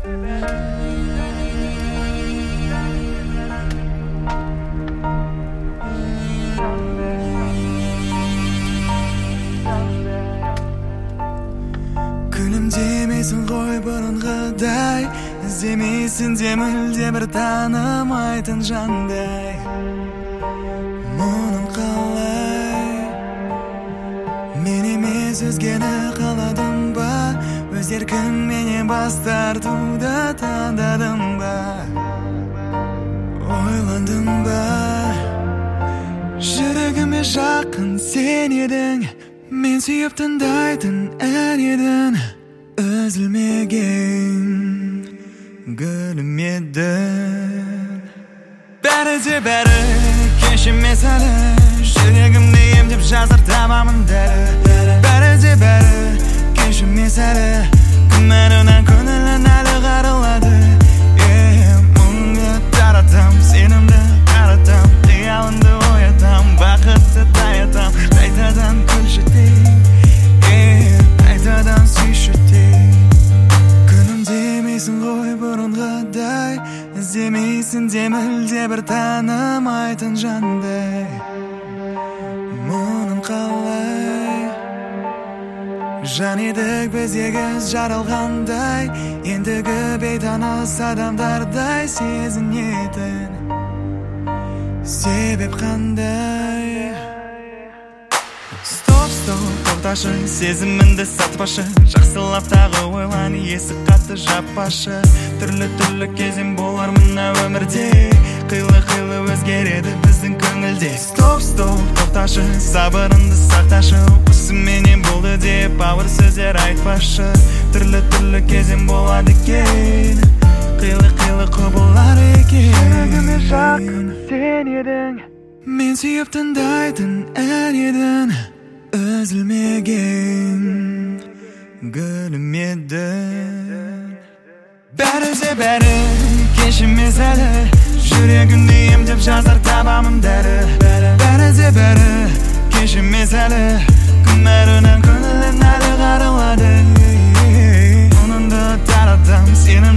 Күлімдемейсің ғой бұрынғыдай, іздемейсің де мүлде бір танымайтын жандай. Мұның қалай? Мен емес өзгені қаладым ба? Өз еркіңменен бас тартуды таңдадым ба? Ойландым ба? Жүрегіме жақын сен едің, мен сүйіп тыңдайтын ән едің. Үзілмеген гүлім едің. Бәрі де бәрі кешірмес әлі, жүрегімді емдеп жазыр табамын дәрі. Бәрі де бәрі кешірмес әлі, күмәнімнен көңілін әлі қарылады. Мұңды таратам, сенімді қаратам, қиялымды оятам, бақытты таятам. Қайтадан күлшідей, қайтадан сүйшідей. Күнімдемейсің ғой бұрынғыдай, іздемейсің де мүлде бір танымайтын жандай. Мұның қалай? Жан едік біз егіз жаралғандай, ендігі бейтаныс адамдардай сезінетін себеп қандай? Стоп, тоқташы, сезімімді сатпашы, жақсылап тағы ойлан, есік қатты жаппашы. Түрлі кезең болар мына өмірде, қилы өзгереді біздің көңілде. Стоп, тоқташы, сабырыңды сақташы, осыменен болды деп ауыр сөздер айтпашы. Түрлі кезең болады екен, қилы құбылар екен. Жүрегіме жақын сен едің, мен сүйіп тыңдайтын ән едің. Үзілмеген гүлім едің. Бәрі де бәрі кешірмес әлі, жүрегімді емдеп жазар табамын дәрі. Бәрі де бәрі кешірмес әлі, күмәнімнен көңілін әлі қарылады. Мұныңды таратам, сені